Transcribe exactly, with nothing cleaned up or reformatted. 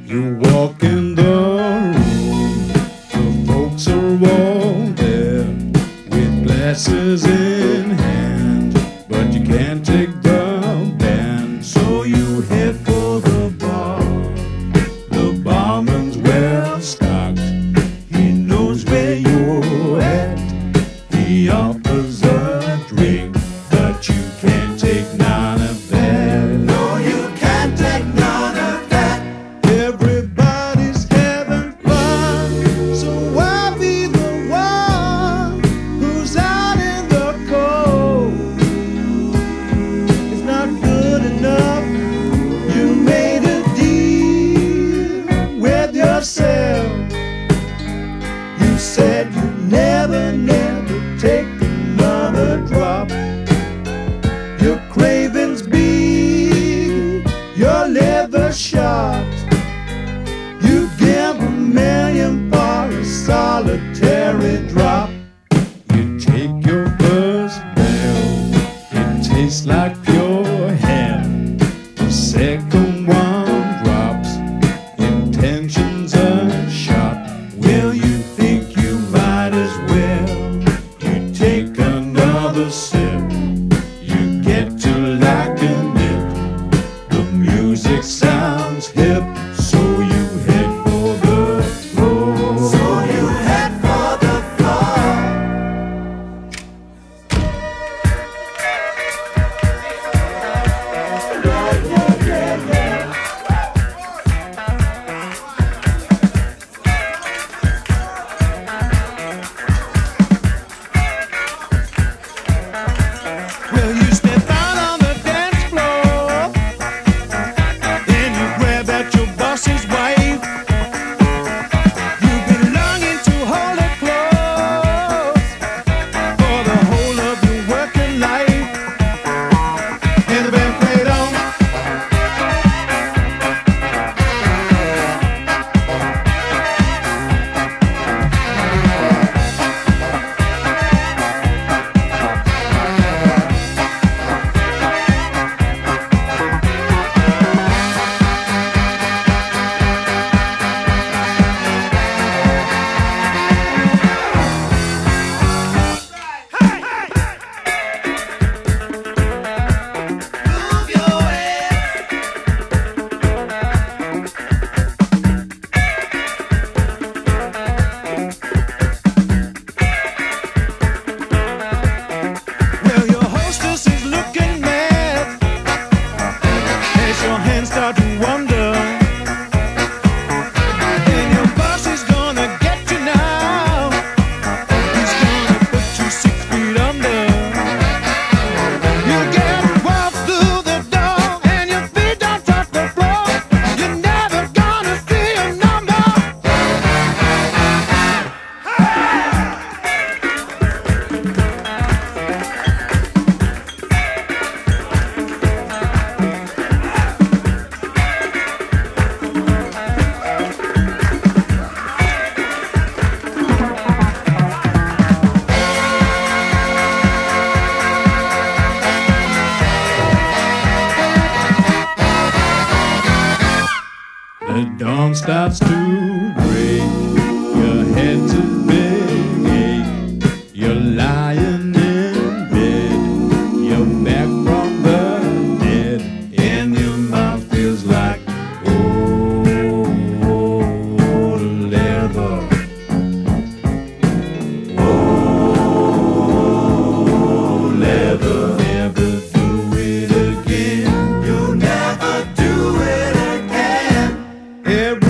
You walk in the room, the folks are all there with glasses in hand, but you can't take the band, so you head for the bar. The barman's well stocked, he knows where you're at. He offers a drink, but you can't take none of that. No, you can't take none of that. Everybody's having fun, so why be the one who's out in the cold? It's not good enough. You made a deal with yourself. You said you never, never take another drop. Your cravings big, your liver shot. You give a million for a solitary drop. You take your first bell, it tastes like pure hell. The second one drops, intentions are shot. Well, you think you might as well. You take another sip, you get to liking it. The music sounds hip, so you head for the floor. So you head for the floor. Yeah, yeah, yeah, yeah. Well, you step out on the dance floor, then you grab at your boss's wife. You've been longing to hold her close for the whole of your working life. And the band played on. Move your head. Well, your hostess is looking mad as your hands start to wander. And your boss is gonna get you now. He's gonna put you six feet under. You get walked through the door and your feet don't touch the floor. You're never gonna see a number. The dawn starts to break, your head's a big ache. You're lying in bed, you're back from the dead, and your mouth feels like old leather. Old leather. Never do it again. You'll never do it again. Every